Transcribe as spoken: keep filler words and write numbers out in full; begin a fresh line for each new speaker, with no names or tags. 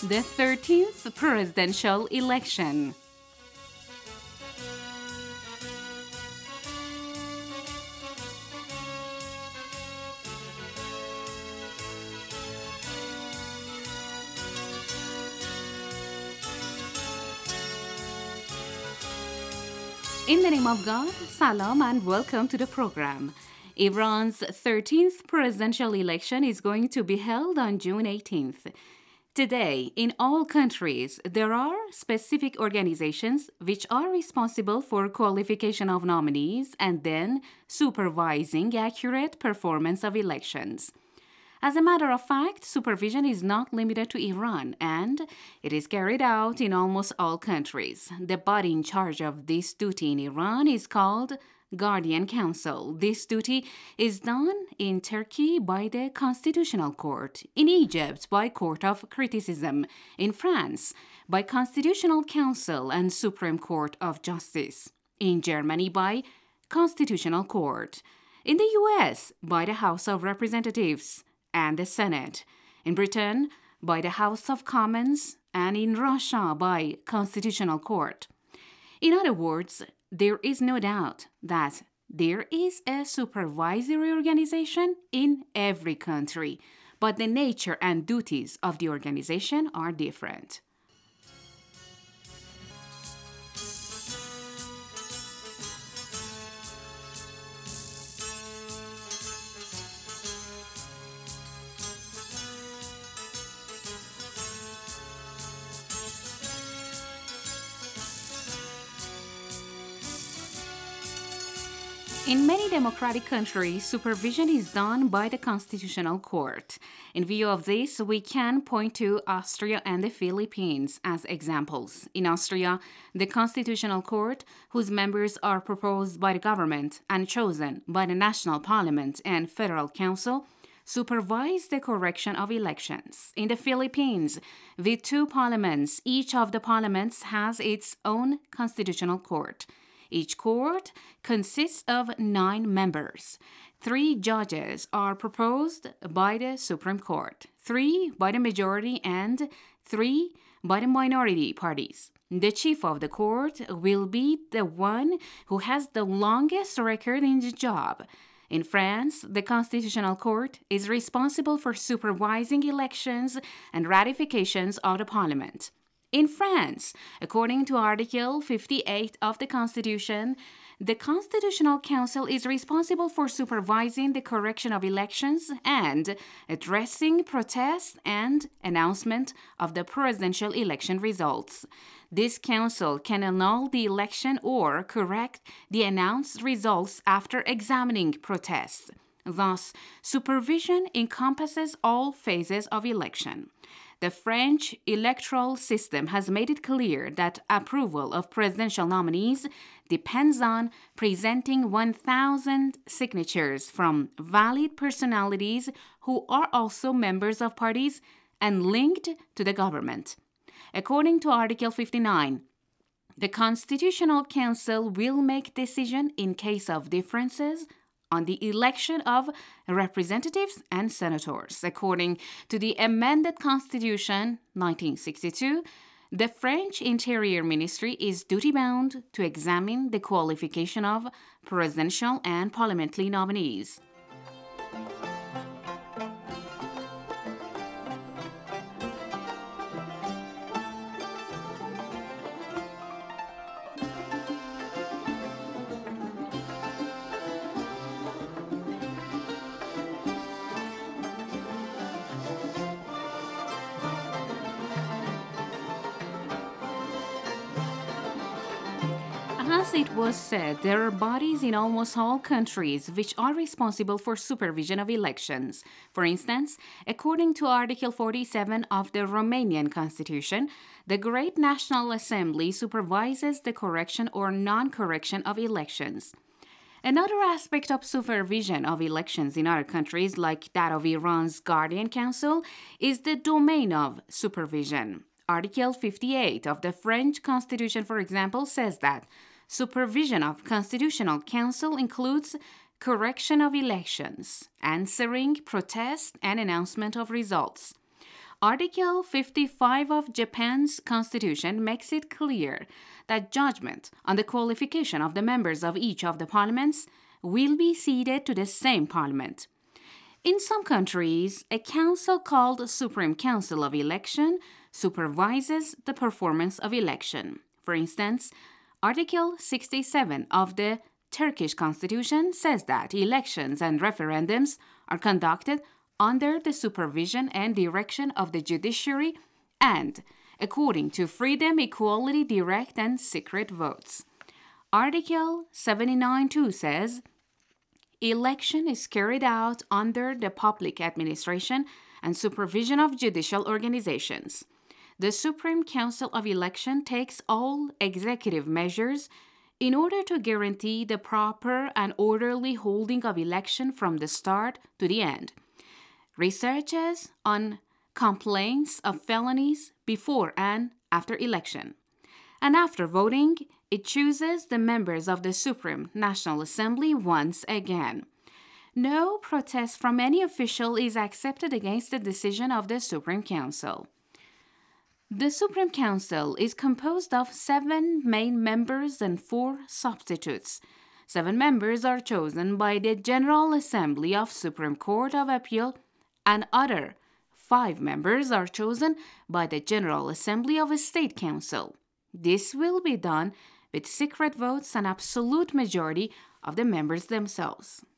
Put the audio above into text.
The thirteenth presidential election. In the name of God, salam and welcome to the program. Iran's thirteenth presidential election is going to be held on June eighteenth. Today, in all countries, there are specific organizations which are responsible for qualification of nominees and then supervising accurate performance of elections. As a matter of fact, supervision is not limited to Iran, and it is carried out in almost all countries. The body in charge of this duty in Iran is called Guardian Council. This duty is done in Turkey by the Constitutional Court, in Egypt by Court of Criticism, in France by Constitutional Council and Supreme Court of Justice, in Germany by Constitutional Court, in the U S by the House of Representatives and the Senate, in Britain by the House of Commons, and in Russia by Constitutional Court. In other words, there is no doubt that there is a supervisory organization in every country, but the nature and duties of the organization are different. In many democratic countries, supervision is done by the Constitutional Court. In view of this, we can point to Austria and the Philippines as examples. In Austria, the Constitutional Court, whose members are proposed by the government and chosen by the National Parliament and Federal Council, supervise the correction of elections. In the Philippines, with two parliaments, each of the parliaments has its own Constitutional Court. Each court consists of nine members. Three judges are proposed by the Supreme Court, three by the majority and three by the minority parties. The chief of the court will be the one who has the longest record in the job. In France, the Constitutional Court is responsible for supervising elections and ratifications of the parliament. In France, according to Article fifty-eight of the Constitution, the Constitutional Council is responsible for supervising the correction of elections and addressing protests and announcement of the presidential election results. This council can annul the election or correct the announced results after examining protests. Thus, supervision encompasses all phases of election. The French electoral system has made it clear that approval of presidential nominees depends on presenting one thousand signatures from valid personalities who are also members of parties and linked to the government. According to Article fifty-nine, the Constitutional Council will make decision in case of differences on the election of representatives and senators. According to the amended Constitution nineteen sixty-two, the French Interior Ministry is duty-bound to examine the qualification of presidential and parliamentary nominees. As it was said, there are bodies in almost all countries which are responsible for supervision of elections. For instance, according to Article forty-seven of the Romanian Constitution, the Great National Assembly supervises the correction or non-correction of elections. Another aspect of supervision of elections in other countries, like that of Iran's Guardian Council, is the domain of supervision. Article fifty-eight of the French Constitution, for example, says that supervision of Constitutional Council includes correction of elections, answering protests, and announcement of results. Article fifty-five of Japan's constitution makes it clear that judgment on the qualification of the members of each of the parliaments will be ceded to the same parliament. In some countries, a council called Supreme Council of Election supervises the performance of election. For instance, Article sixty-seven of the Turkish constitution says that elections and referendums are conducted under the supervision and direction of the judiciary and according to freedom, equality, direct, and secret votes. Article seventy-nine two says, election is carried out under the public administration and supervision of judicial organizations. The Supreme Council of Election takes all executive measures in order to guarantee the proper and orderly holding of election from the start to the end. Researches on complaints of felonies before and after election. And after voting, it chooses the members of the Supreme National Assembly once again. No protest from any official is accepted against the decision of the Supreme Council. The Supreme Council is composed of seven main members and four substitutes. Seven members are chosen by the General Assembly of Supreme Court of Appeal, and other five members are chosen by the General Assembly of a State Council. This will be done with secret votes and absolute majority of the members themselves.